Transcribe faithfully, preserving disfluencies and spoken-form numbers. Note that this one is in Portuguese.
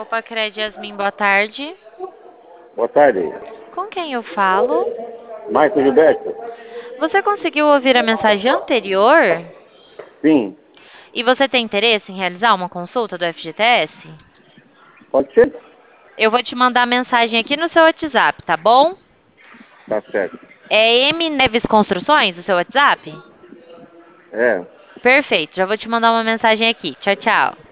Opa, Cred Yasmin, boa tarde. Boa tarde. Com quem eu falo? Márcio Gilberto? Você conseguiu ouvir a mensagem anterior? Sim. E você tem interesse em realizar uma consulta do F G T S? Pode ser? Eu vou te mandar a mensagem aqui no seu WhatsApp, tá bom? Tá certo. É M Neves Construções, o seu WhatsApp? É. Perfeito, já vou te mandar uma mensagem aqui. Tchau, tchau.